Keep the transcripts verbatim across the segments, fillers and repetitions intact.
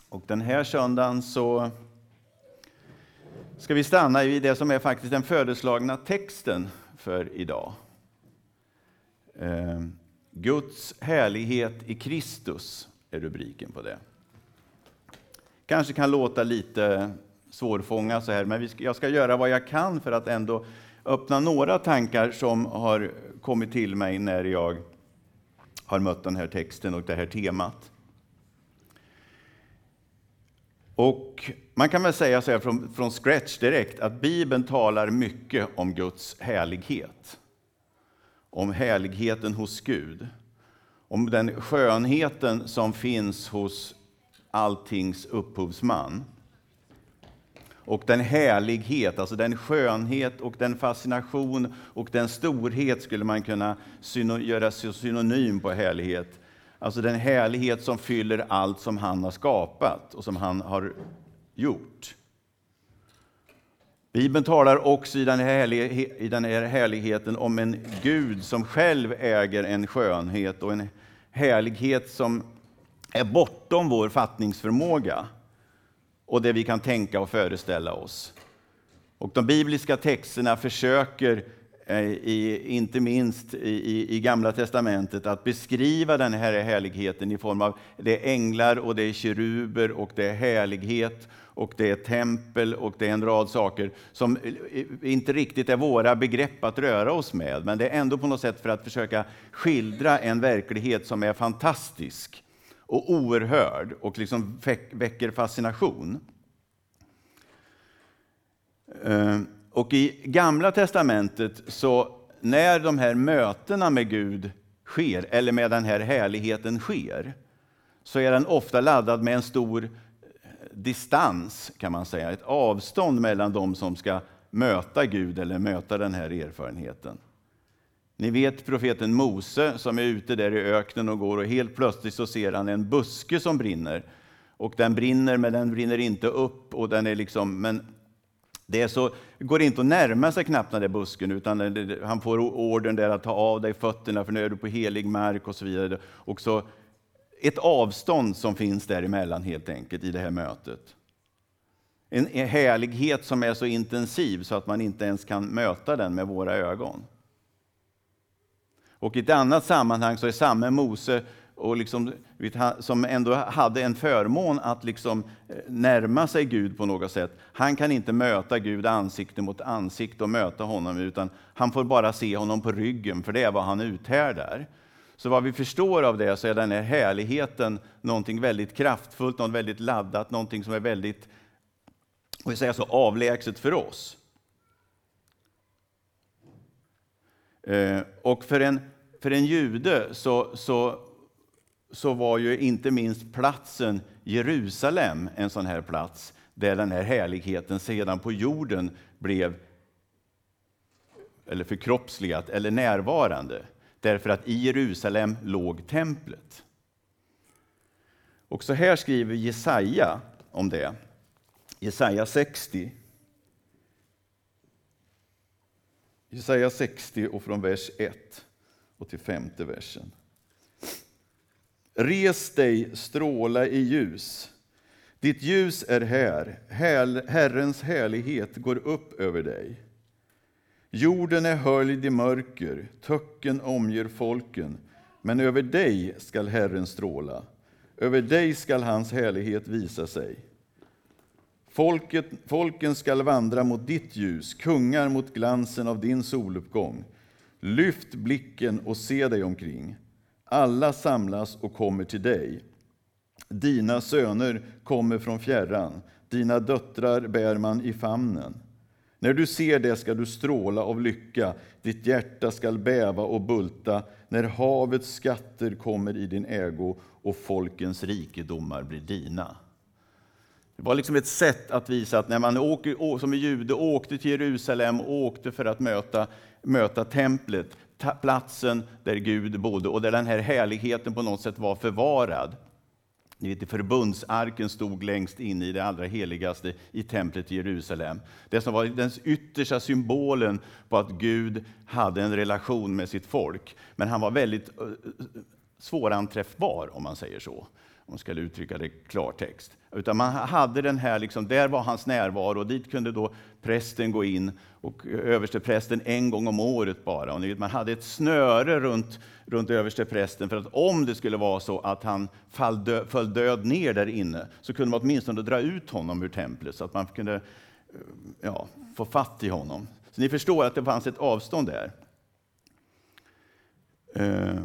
Och den här söndagen så ska vi stanna i det som är faktiskt den föreslagna texten för idag. Eh, Guds härlighet i Kristus är rubriken på det. Kanske kan låta lite svårfånga så här, men vi ska, jag ska göra vad jag kan för att ändå öppna några tankar som har kommit till mig när jag har mött den här texten och det här temat. Och man kan väl säga så här från, från scratch direkt att Bibeln talar mycket om Guds härlighet. Om härligheten hos Gud. Om den skönheten som finns hos alltings upphovsman. Och den härlighet, alltså den skönhet och den fascination och den storhet skulle man kunna syno- göra synonym på härlighet. Alltså den härlighet som fyller allt som han har skapat och som han har gjort. Bibeln talar också i den, härlig- i den här härligheten om en Gud som själv äger en skönhet och en härlighet som är bortom vår fattningsförmåga och det vi kan tänka och föreställa oss. Och de bibliska texterna försöker, i, inte minst i, i Gamla testamentet, att beskriva den här härligheten i form av det är änglar och det är keruber och det är härlighet och det är tempel och det är en rad saker som inte riktigt är våra begrepp att röra oss med. Men det är ändå på något sätt för att försöka skildra en verklighet som är fantastisk och oerhörd och liksom väcker fascination. Och i Gamla testamentet, så när de här mötena med Gud sker, eller med den här härligheten sker, så är den ofta laddad med en stor distans, kan man säga. Ett avstånd mellan de som ska möta Gud eller möta den här erfarenheten. Ni vet profeten Mose som är ute där i öknen och går, och helt plötsligt så ser han en buske som brinner. Och den brinner, men den brinner inte upp. Och den är liksom, men det är så, går inte att närma sig knappt den där busken, utan han får orden där att ta av dig fötterna för nu är du på helig mark och så vidare. Och så ett avstånd som finns däremellan helt enkelt i det här mötet. En härlighet som är så intensiv så att man inte ens kan möta den med våra ögon. Och i ett annat sammanhang så är samme Mose, och liksom, som ändå hade en förmån att liksom närma sig Gud på något sätt. Han kan inte möta Gud ansikte mot ansikte och möta honom, utan han får bara se honom på ryggen, för det är vad han uthärdar. Så vad vi förstår av det, så är den här härligheten någonting väldigt kraftfullt, något väldigt laddat, någonting som är väldigt, vad jag säger, så avlägset för oss. Och för en, för en jude så, så, så var ju inte minst platsen Jerusalem en sån här plats där den här härligheten sedan på jorden blev eller förkroppsligat eller närvarande. Därför att i Jerusalem låg templet. Och så här skriver Jesaja om det. Jesaja sextio. Jesaja sextio och från vers ett och till femte versen. Res dig, stråla i ljus. Ditt ljus är här. Herrens härlighet går upp över dig. Jorden är höljd i mörker, töcken omger folken. Men över dig skall Herren stråla. Över dig skall hans härlighet visa sig. Folket, folken skall vandra mot ditt ljus, kungar mot glansen av din soluppgång. Lyft blicken och se dig omkring. Alla samlas och kommer till dig. Dina söner kommer från fjärran, dina döttrar bär man i famnen. När du ser det ska du stråla av lycka, ditt hjärta skall bäva och bulta, när havets skatter kommer i din ägo och folkens rikedomar blir dina. Det var liksom ett sätt att visa att när man åker, som en jude åkte till Jerusalem, åkte för att möta, möta templet, platsen där Gud bodde och där den här härligheten på något sätt var förvarad. Ni vet, förbundsarken stod längst in i det allra heligaste i templet i Jerusalem. Det som var den yttersta symbolen på att Gud hade en relation med sitt folk. Men han var väldigt svåranträffbar, om man säger så. om man ska uttrycka det klartext. Utan man hade den här, liksom, där var hans närvaro, och dit kunde då prästen gå in, och översteprästen en gång om året bara. Och ni vet, man hade ett snöre runt, runt översteprästen, för att om det skulle vara så att han fall dö, föll död ner där inne, så kunde man åtminstone dra ut honom ur templet, så att man kunde ja, få fatt i honom. Så ni förstår att det fanns ett avstånd där. Uh.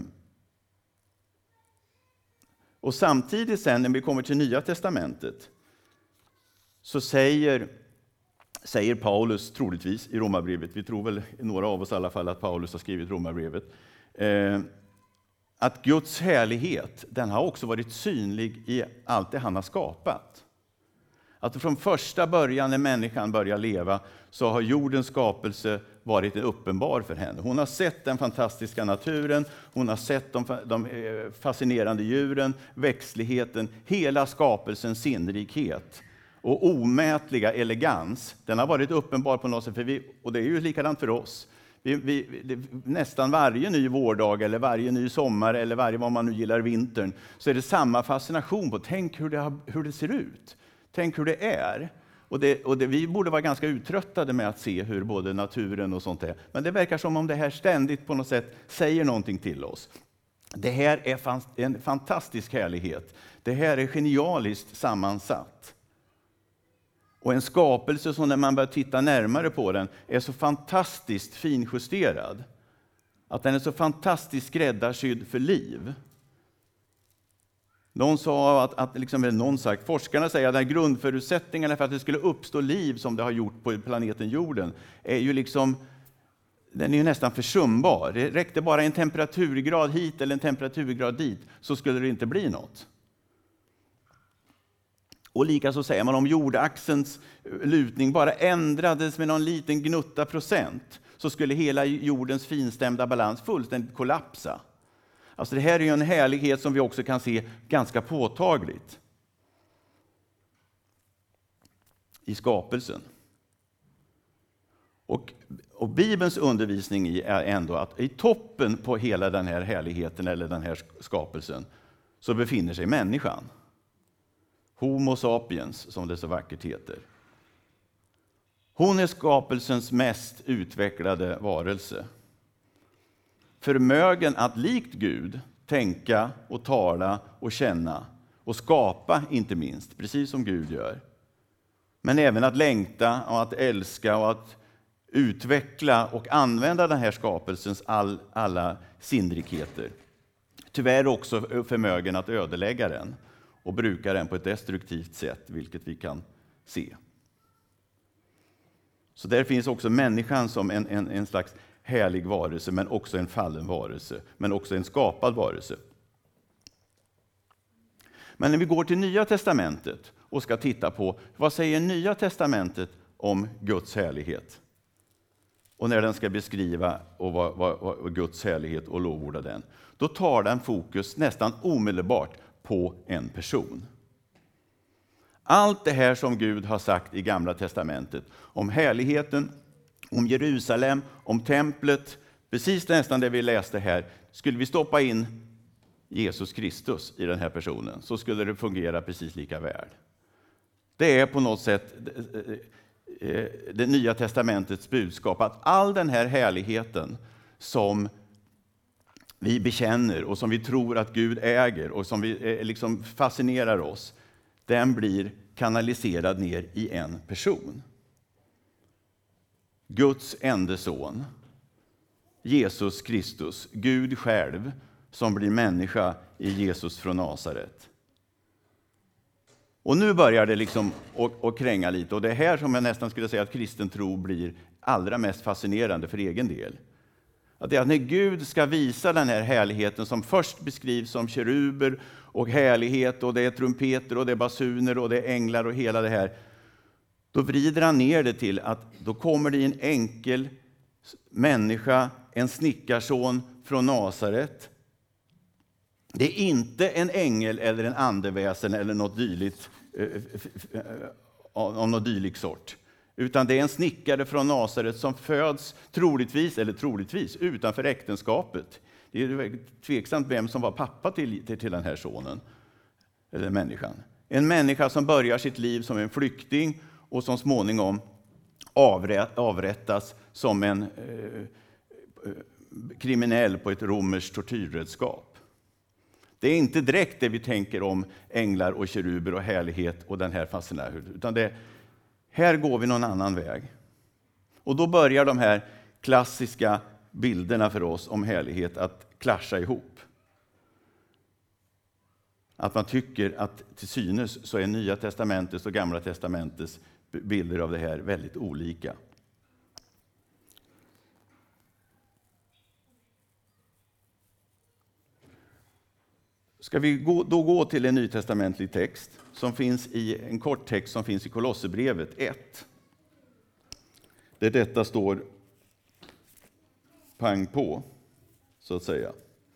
Och samtidigt sen när vi kommer till Nya testamentet så säger, säger Paulus troligtvis i Romarbrevet, vi tror väl några av oss i alla fall att Paulus har skrivit Romarbrevet, eh, att Guds härlighet, den har också varit synlig i allt det han har skapat. Att från första början när människan börjar leva så har jordens skapelse varit en uppenbar för henne. Hon har sett den fantastiska naturen, hon har sett de, de fascinerande djuren, växtligheten, hela skapelsens sinnrikhet och omätliga elegans. Den har varit uppenbar på något sätt, för vi, och det är ju likadant för oss. Vi, vi, det, nästan varje ny vårdag eller varje ny sommar eller varje vad man nu gillar vintern, så är det samma fascination på, tänk hur det, har, hur det ser ut. Tänk hur det är. Och, det, och det, vi borde vara ganska uttröttade med att se hur både naturen och sånt är. Men det verkar som om det här ständigt på något sätt säger någonting till oss. Det här är fan, en fantastisk härlighet. Det här är genialiskt sammansatt. Och en skapelse som när man börjar titta närmare på den är så fantastiskt finjusterad. Att den är så fantastiskt skräddarsydd för liv. Någon sa att, att liksom, eller någon sagt, forskarna säger att grundförutsättningarna för att det skulle uppstå liv som det har gjort på planeten jorden är ju liksom, den är ju nästan försumbar. Det räckte bara en temperaturgrad hit eller en temperaturgrad dit, så skulle det inte bli något. Och lika så säger man, om jordaxelns lutning bara ändrades med någon liten gnutta procent, så skulle hela jordens finstämda balans fullständigt kollapsa. Alltså det här är ju en härlighet som vi också kan se ganska påtagligt i skapelsen. Och, och Bibelns undervisning är ändå att i toppen på hela den här härligheten eller den här skapelsen så befinner sig människan. Homo sapiens, som det så vackert heter. Hon är skapelsens mest utvecklade varelse. Förmögen att likt Gud tänka och tala och känna och skapa, inte minst, precis som Gud gör. Men även att längta och att älska och att utveckla och använda den här skapelsens all, alla sinnrikheter. Tyvärr också förmögen att ödelägga den och bruka den på ett destruktivt sätt, vilket vi kan se. Så där finns också människan som en, en, en slags härlig varelse, men också en fallen varelse, men också en skapad varelse. Men när vi går till Nya testamentet och ska titta på vad säger Nya testamentet om Guds härlighet, och när den ska beskriva och vad, vad, vad Guds härlighet och lovorda den, då tar den fokus nästan omedelbart på en person. Allt det här som Gud har sagt i Gamla testamentet om härligheten, om Jerusalem, om templet, precis nästan det vi läste här, skulle vi stoppa in Jesus Kristus i den här personen, så skulle det fungera precis lika väl. Det är på något sätt det Nya testamentets budskap, att all den här härligheten som vi bekänner och som vi tror att Gud äger och som vi liksom fascinerar oss, den blir kanaliserad ner i en person. Guds enda son, Jesus Kristus, Gud själv, som blir människa i Jesus från Nasaret. Och nu börjar det liksom att, att kränga lite, och det är här som jag nästan skulle säga att kristen tro blir allra mest fascinerande för egen del. Att det är att när Gud ska visa den här härligheten som först beskrivs som keruber och härlighet, och det är trumpeter och det är basuner och det är änglar och hela det här, då vrider han ner det till att då kommer det en enkel människa, en snickarson från Nasaret. Det är inte en ängel eller en andeväsen eller något dylikt av något dylik sort, utan det är en snickare från Nasaret som föds troligtvis eller troligtvis utanför äktenskapet. Det är tveksamt vem som var pappa till, till, till den här sonen. eller människan. En människa som börjar sitt liv som en flykting och som småningom avrättas som en eh, kriminell på ett romerskt tortyrredskap. Det är inte direkt det vi tänker om änglar och keruber och härlighet och den här fascinären, utan det, här går vi någon annan väg. Och då börjar de här klassiska bilderna för oss om härlighet att klascha ihop. Att man tycker att till synes så är Nya testamentets och Gamla testamentets bilder av det här väldigt olika. Ska vi gå, då gå till en nytestamentlig text som finns i en kort text som finns i Kolosserbrevet ett. Där detta står pang på, så att säga.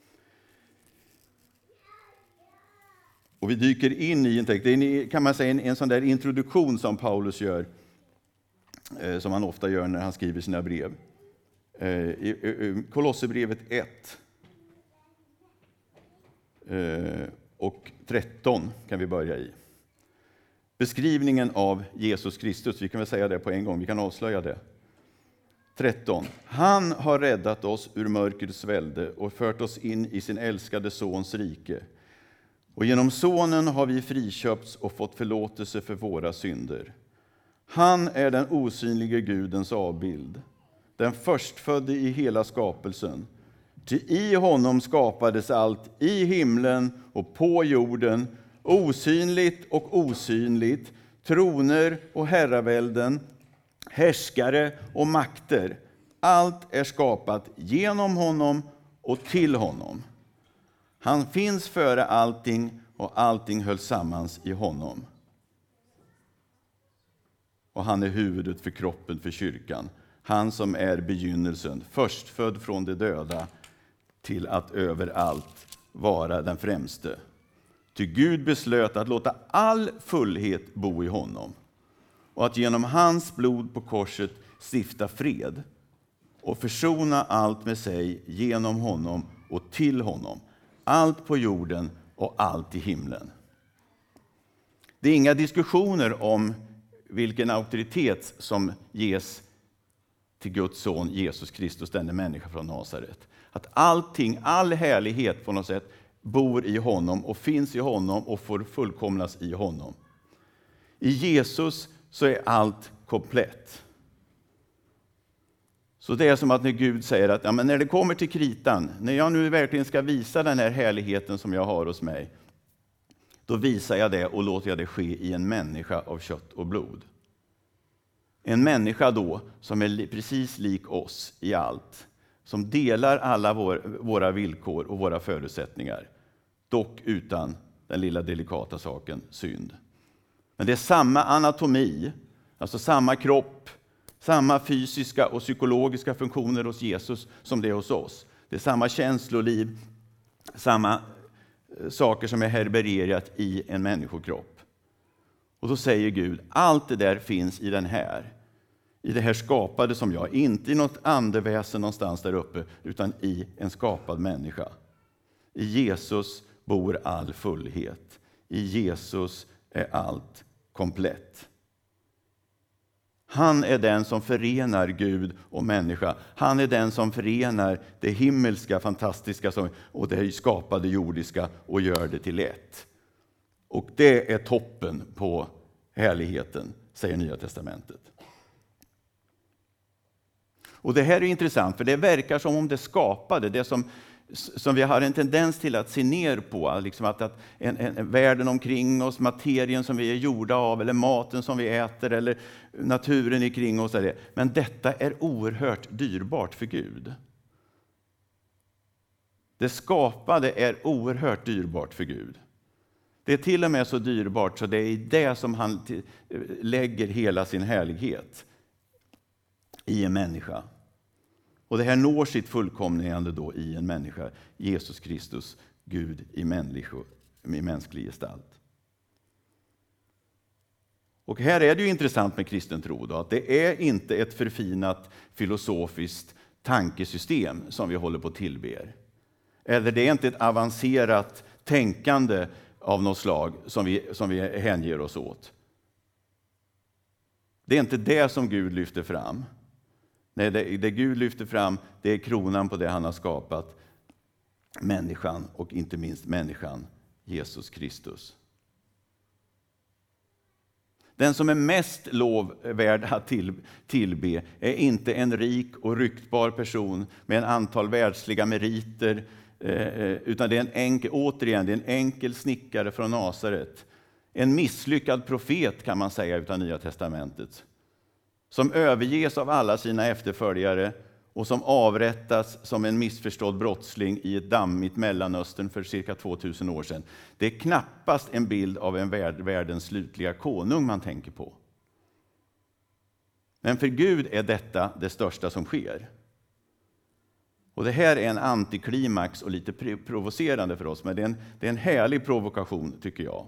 Och vi dyker in i en text. Det är, kan man säga, en, en sån där introduktion som Paulus gör, eh, som han ofta gör när han skriver sina brev. Eh, i, i, Kolosserbrevet ett eh, och tretton kan vi börja i. Beskrivningen av Jesus Kristus, vi kan väl säga det på en gång, vi kan avslöja det. tretton. Han har räddat oss ur mörkrets välde och fört oss in i sin älskade sons rike. Och genom sonen har vi friköpts och fått förlåtelse för våra synder. Han är den osynlige Gudens avbild, den förstfödde i hela skapelsen. Ty i honom skapades allt i himlen och på jorden, osynligt och osynligt, troner och herravälden, härskare och makter. Allt är skapat genom honom och till honom. Han finns före allting och allting höll sammans i honom. Och han är huvudet för kroppen, för kyrkan. Han som är begynnelsen, förstfödd från de döda, till att överallt vara den främste. Ty Gud beslöt att låta all fullhet bo i honom och att genom hans blod på korset stifta fred och försona allt med sig genom honom och till honom. Allt på jorden och allt i himlen. Det är inga diskussioner om vilken auktoritet som ges till Guds son Jesus Kristus, denna människa från Nasaret. Att allting, all härlighet på något sätt bor i honom och finns i honom och får fullkomnas i honom. I Jesus så är allt komplett. Så det är som att när Gud säger att ja, men när det kommer till kritan, när jag nu verkligen ska visa den här härligheten som jag har hos mig, då visar jag det och låter jag det ske i en människa av kött och blod. En människa då som är precis lik oss i allt, som delar alla vår, våra villkor och våra förutsättningar, dock utan den lilla delikata saken synd. Men det är samma anatomi, alltså samma kropp, samma fysiska och psykologiska funktioner hos Jesus som det är hos oss. Det är samma känsloliv, samma saker som är herbererat i en människokropp. Och då säger Gud, allt det där finns i den här. I det här skapade som jag, inte i något andeväsen någonstans där uppe, utan i en skapad människa. I Jesus bor all fullhet. I Jesus är allt komplett. Han är den som förenar Gud och människa. Han är den som förenar det himmelska, fantastiska och det skapade jordiska och gör det till ett. Och det är toppen på härligheten, säger Nya testamentet. Och det här är intressant, för det verkar som om det skapade, det som, som vi har en tendens till att se ner på, liksom att, att en, en, världen omkring oss, materien som vi är gjorda av, eller maten som vi äter, eller naturen omkring oss. Men detta är oerhört dyrbart för Gud. Det skapade är oerhört dyrbart för Gud. Det är till och med så dyrbart så det är i det som han lägger hela sin härlighet i en människa. Och det här når sitt fullkomligande då i en människa, Jesus Kristus, Gud i, människo, i mänsklig gestalt. Och här är det ju intressant med kristen tro då, att det är inte ett förfinat filosofiskt tankesystem som vi håller på att tillber. Eller det är inte ett avancerat tänkande av något slag som vi, som vi hänger oss åt. Det är inte det som Gud lyfter fram. Nej, det, det Gud lyfter fram, det är kronan på det han har skapat. Människan, och inte minst människan, Jesus Kristus. Den som är mest lovvärd att till, tillbe är inte en rik och ryktbar person med en antal världsliga meriter, eh, utan det är en enkel, återigen, det är en enkel snickare från Nasaret. En misslyckad profet kan man säga utan Nya testamentet. Som överges av alla sina efterföljare och som avrättas som en missförstådd brottsling i ett dammigt Mellanöstern för cirka tvåtusen år sedan. Det är knappast en bild av en värld, världens slutliga konung man tänker på. Men för Gud är detta det största som sker. Och det här är en antiklimax och lite provocerande för oss, men det är en, det är en härlig provokation tycker jag.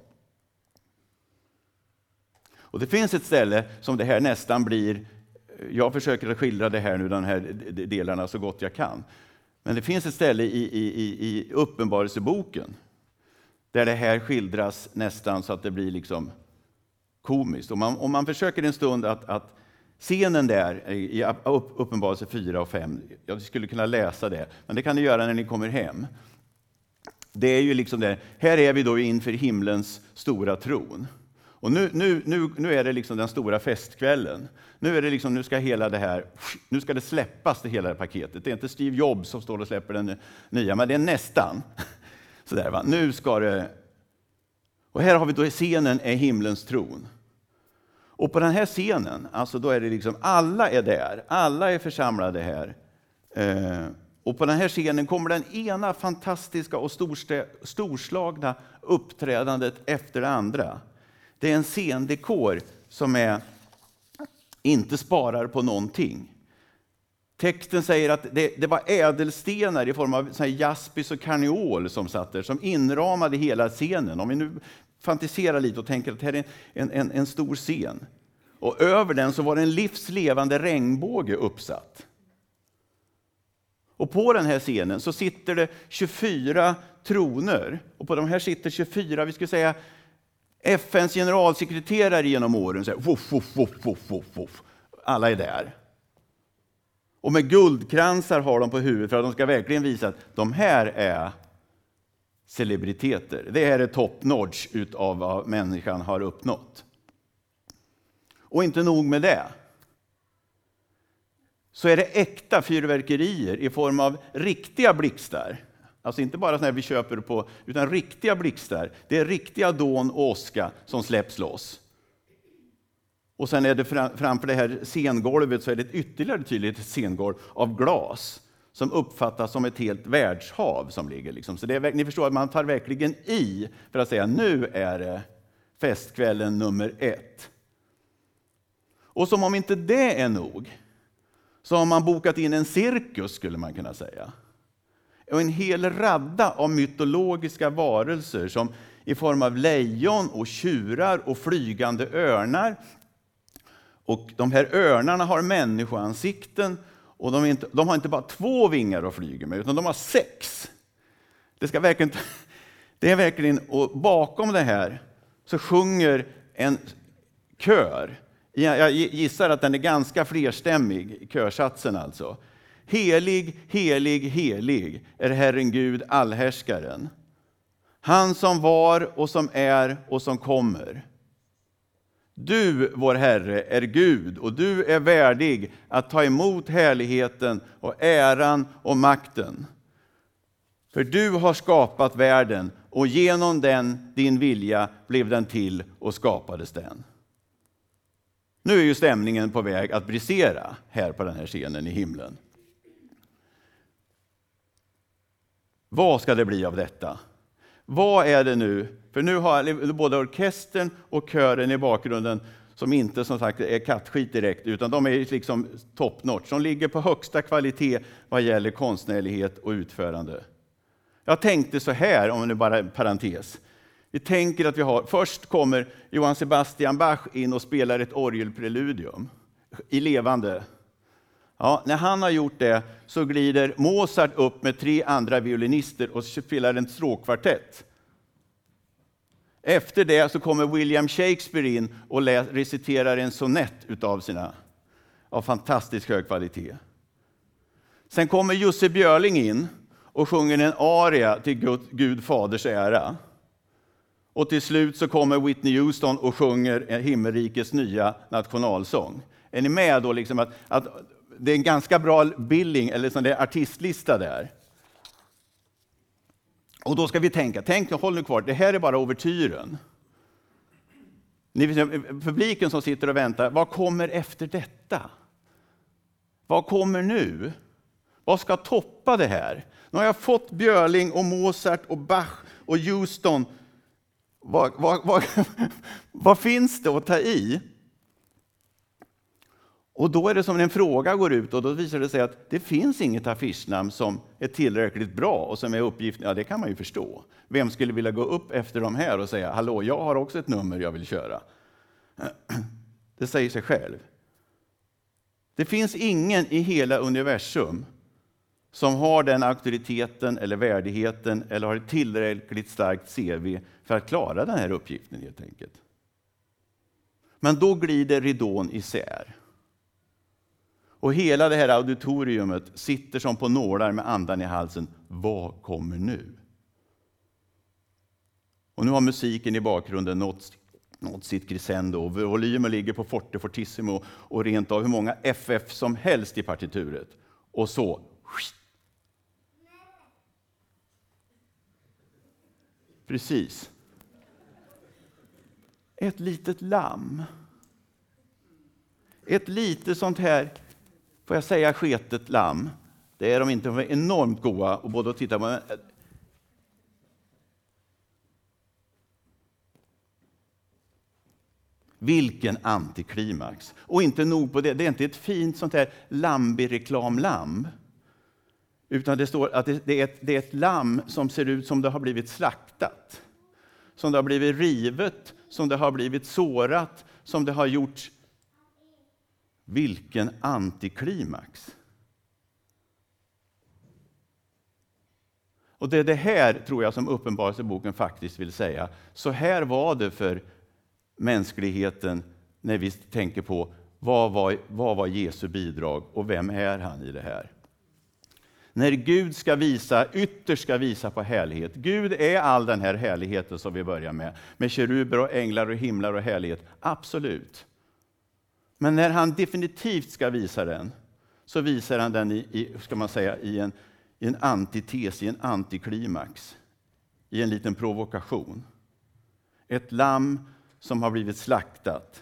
Och det finns ett ställe som det här nästan blir, jag försöker skildra det här nu, de här delarna så gott jag kan. Men det finns ett ställe i, i, i Uppenbarelseboken där det här skildras nästan så att det blir liksom komiskt. Om man, om man försöker en stund att, att scenen där i Uppenbarelse fyra och fem, jag skulle kunna läsa det, men det kan ni göra när ni kommer hem. Det är ju liksom det, här är vi då inför himlens stora tron. Och nu, nu, nu, nu är det liksom den stora festkvällen. Nu är det liksom, nu ska hela det här, nu ska det släppas det hela det paketet. Det är inte Steve Jobs som står och släpper den nya, men det är nästan. Så där, va? Nu ska det. Och här har vi då scenen är himlens tron. Och på den här scenen, alltså då är det liksom, alla är där, alla är församlade här. Eh, och på den här scenen kommer den ena fantastiska och storstä, storslagna uppträdandet efter det andra. Det är en scendekor som är, inte sparar på någonting. Texten säger att det, det var ädelstenar i form av så här jaspis och karneol som satt där, som inramade hela scenen. Om vi nu fantiserar lite och tänker att det här är en, en, en stor scen. Och över den så var det en livslevande regnbåge uppsatt. Och på den här scenen så sitter det tjugofyra troner. Och på de här sitter tjugofyra, vi skulle säga, F N:s generalsekreterare genom åren. Så här, woff, woff, woff, woff, woff, woff. Alla är där. Och med guldkransar har de på huvudet för att de ska verkligen visa att de här är celebriteter. Det här är top notch utav vad människan har uppnått. Och inte nog med det. Så är det äkta fyrverkerier i form av riktiga blixtar. Alltså inte bara sådana vi köper på, utan riktiga blixtar. Det är riktiga dån och åska som släpps loss. Och sen är det framför det här scengolvet så är det ett ytterligare tydligt scengolv av glas som uppfattas som ett helt världshav som ligger liksom. Så det är, ni förstår att man tar verkligen i för att säga nu är det festkvällen nummer ett. Och som om inte det är nog så har man bokat in en cirkus skulle man kunna säga. Och en hel radda av mytologiska varelser som i form av lejon och tjurar och flygande örnar. Och de här örnarna har människoansikten och de, är inte, de har inte bara två vingar att flyga med utan de har sex. Det ska verkligen, det är verkligen, och bakom det här så sjunger en kör. Jag gissar att den är ganska flerstämmig, körsatsen alltså. Helig, helig, helig är Herren Gud allhärskaren. Han som var och som är och som kommer. Du, vår Herre, är Gud och du är värdig att ta emot härligheten och äran och makten. För du har skapat världen och genom den, din vilja, blev den till och skapades den. Nu är ju stämningen på väg att brisera här på den här scenen i himlen. Vad ska det bli av detta? Vad är det nu? För nu har både orkestern och kören i bakgrunden som inte som sagt är kattskit direkt utan de är liksom top notch. De ligger på högsta kvalitet vad gäller konstnärlighet och utförande. Jag tänkte så här, om nu bara en parentes. Vi tänker att vi har, först kommer Johann Sebastian Bach in och spelar ett orgelpreludium i levande. Ja, när han har gjort det så glider Mozart upp med tre andra violinister och spelar en stråkkvartett. Efter det så kommer William Shakespeare in och läs, reciterar en sonett utav sina, av fantastisk hög kvalitet. Sen kommer Jussi Björling in och sjunger en aria till Gud, Gud faders ära. Och till slut så kommer Whitney Houston och sjunger himmelrikets nya nationalsång. Är ni med då liksom att, att det är en ganska bra billing eller sån där artistlista där. Och då ska vi tänka, tänk, håll nu kvar, det här är bara ouvertyren. Ni, publiken som sitter och väntar, vad kommer efter detta? Vad kommer nu? Vad ska toppa det här? Nu har jag fått Björling och Mozart och Bach och Houston. Vad, vad, vad, vad finns det att ta i? Och då är det som en fråga går ut och då visar det sig att det finns inget affischnamn som är tillräckligt bra och som är uppgiften. Ja, det kan man ju förstå. Vem skulle vilja gå upp efter de här och säga, hallå, jag har också ett nummer jag vill köra. Det säger sig själv. Det finns ingen i hela universum som har den auktoriteten eller värdigheten eller har ett tillräckligt starkt C V för att klara den här uppgiften helt enkelt. Men då glider ridån isär. Och hela det här auditoriumet sitter som på nålar med andan i halsen. Vad kommer nu? Och nu har musiken i bakgrunden nått, nått sitt crescendo och volymen ligger på forte fortissimo och rent av hur många F F som helst i partituret. Och så precis. Ett litet lamm. Ett litet sånt här, får jag säga, sketet lamm. Det är de inte, de är enormt goda och både att titta på. Vilken antiklimax. Och inte nog på det, det är inte ett fint sånt här Lambi-reklamlamm. Utan det står att det är, ett, det är ett lamm som ser ut som det har blivit slaktat. Som det har blivit rivet, som det har blivit sårat, som det har gjort. Vilken antiklimax. Och det är det här, tror jag, som Uppenbarelseboken faktiskt vill säga. Så här var det för mänskligheten när vi tänker på vad var, vad var Jesu bidrag och vem är han i det här? När Gud ska visa, ytterst ska visa på härlighet. Gud är all den här härligheten som vi börjar med. Med keruber och änglar och himlar och härlighet. Absolut. Men när han definitivt ska visa den, så visar han den i, i, ska man säga, i, en, i en antites, i en antiklimax. I en liten provokation. Ett lamm som har blivit slaktat.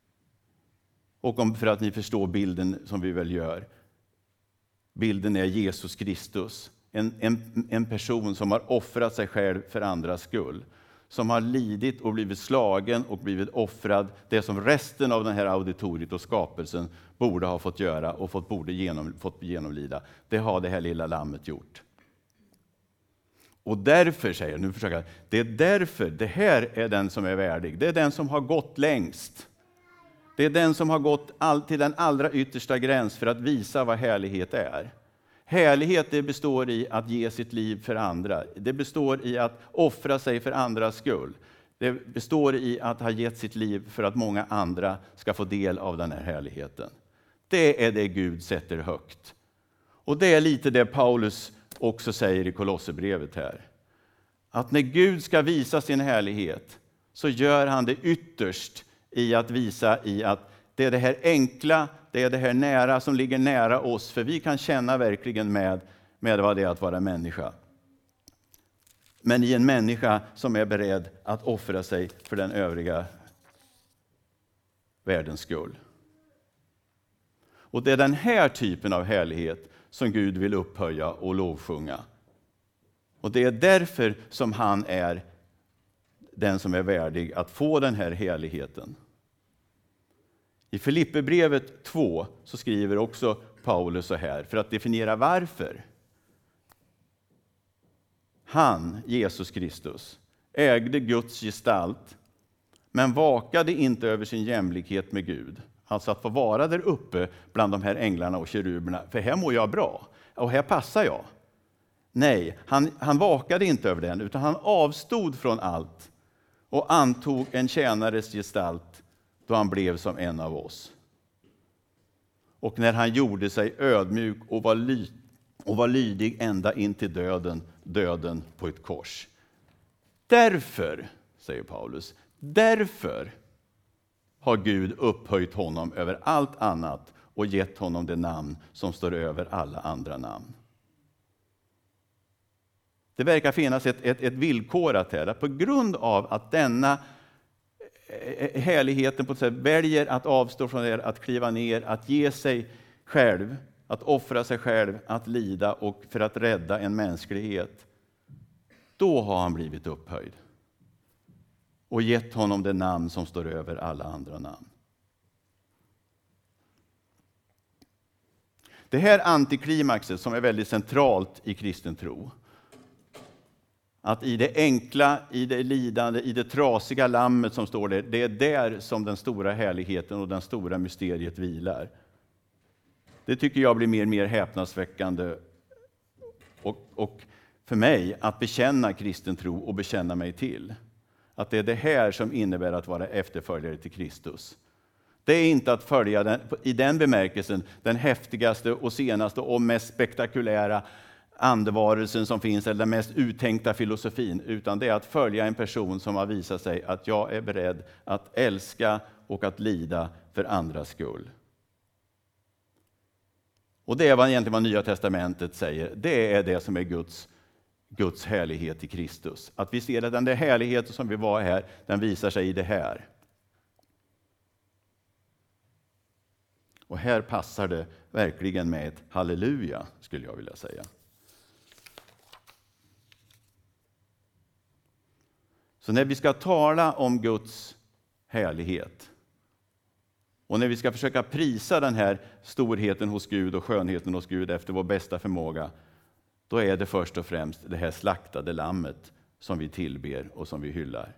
Och om, för att ni förstår bilden som vi väl gör. Bilden är Jesus Kristus. En, en, en person som har offrat sig själv för andras skull. Som har lidit och blivit slagen och blivit offrad. Det som resten av den här auditoriet och skapelsen borde ha fått göra och fått, borde genom, fått genomlida. Det har det här lilla lammet gjort. Och därför, säger jag, nu försöker jag, det är därför det här är den som är värdig. Det är den som har gått längst. Det är den som har gått all, till den allra yttersta gräns för att visa vad härlighet är. Härlighet, det består i att ge sitt liv för andra. Det består i att offra sig för andras skull. Det består i att ha gett sitt liv för att många andra ska få del av den här härligheten. Det är det Gud sätter högt. Och det är lite det Paulus också säger i Kolosserbrevet här. Att när Gud ska visa sin härlighet så gör han det ytterst i att visa i att det är det här enkla, det är det här nära som ligger nära oss. För vi kan känna verkligen med, med vad det är att vara människa. Men i en människa som är beredd att offra sig för den övriga världens skull. Och det är den här typen av härlighet som Gud vill upphöja och lovsjunga. Och det är därför som han är den som är värdig att få den här härligheten. I Filipperbrevet två så skriver också Paulus så här, för att definiera varför. Han, Jesus Kristus, ägde Guds gestalt, men vakade inte över sin jämlikhet med Gud. Alltså att få vara där uppe bland de här änglarna och keruberna, för här mår jag bra, och här passar jag. Nej, han, han vakade inte över den, utan han avstod från allt. och antog en tjänares gestalt då han blev som en av oss. Och när han gjorde sig ödmjuk och var, ly- och var lydig ända in till döden, döden på ett kors. Därför, säger Paulus, därför har Gud upphöjt honom över allt annat och gett honom det namn som står över alla andra namn. Det verkar finnas ett, ett, ett villkorat här, att på grund av att denna härligheten på ett sätt väljer att avstå från det, att kliva ner, att ge sig själv, att offra sig själv, att lida och för att rädda en mänsklighet, då har han blivit upphöjd och gett honom det namn som står över alla andra namn. Det här antiklimaxet som är väldigt centralt i kristen tro, att i det enkla, i det lidande, i det trasiga lammet som står där, det är där som den stora härligheten och den stora mysteriet vilar. Det tycker jag blir mer och mer häpnadsväckande och, och för mig att bekänna kristen tro och bekänna mig till. Att det är det här som innebär att vara efterföljare till Kristus. Det är inte att följa den, i den bemärkelsen den häftigaste och senaste och mest spektakulära andevarelsen som finns, eller den mest uttänkta filosofin, utan det är att följa en person som har visat sig att jag är beredd att älska och att lida för andras skull. Och det är vad egentligen vad Nya testamentet säger. Det är det som är Guds, Guds härlighet i Kristus. Att vi ser att den där härligheten som vi var här, den visar sig i det här. Och här passar det verkligen med ett halleluja, skulle jag vilja säga. Så när vi ska tala om Guds härlighet och när vi ska försöka prisa den här storheten hos Gud och skönheten hos Gud efter vår bästa förmåga, då är det först och främst det här slaktade lammet som vi tillber och som vi hyllar.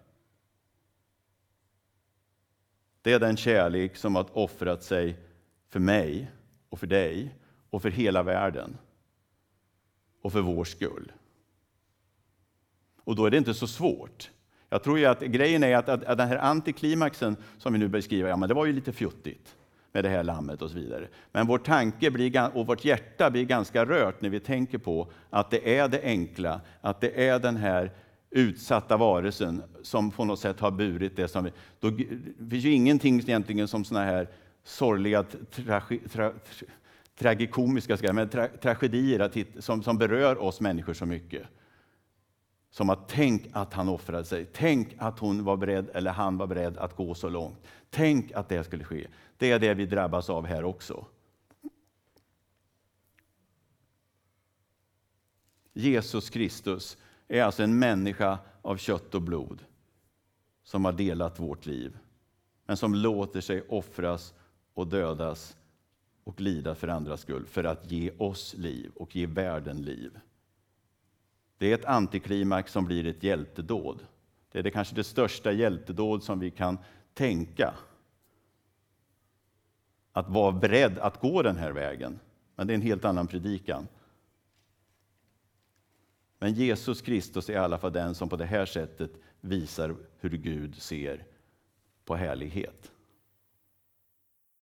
Det är den kärlek som har offrat sig för mig och för dig och för hela världen och för vår skull. Och då är det inte så svårt. Jag tror ju att grejen är att, att, att den här antiklimaxen som vi nu beskriver, ja men det var ju lite fjuttigt med det här lammet och så vidare. Men vår tanke blir, och vårt hjärta blir ganska rört när vi tänker på att det är det enkla, att det är den här utsatta varelsen som på något sätt har burit det som vi... Då finns ju ingenting egentligen som såna här sorgliga, tra, tra, tra, tragikomiska ska jag, men tra, tragedier att, som, som berör oss människor så mycket. Som att tänk att han offrade sig. Tänk att hon var beredd, eller han var beredd att gå så långt. Tänk att det skulle ske. Det är det vi drabbas av här också. Jesus Kristus är alltså en människa av kött och blod som har delat vårt liv, men som låter sig offras och dödas och lida för andras skull för att ge oss liv och ge världen liv. Det är ett antiklimax som blir ett hjältedåd. Det är det kanske det största hjältedåd som vi kan tänka. Att vara beredd att gå den här vägen. Men det är en helt annan predikan. Men Jesus Kristus är i alla fall den som på det här sättet visar hur Gud ser på härlighet.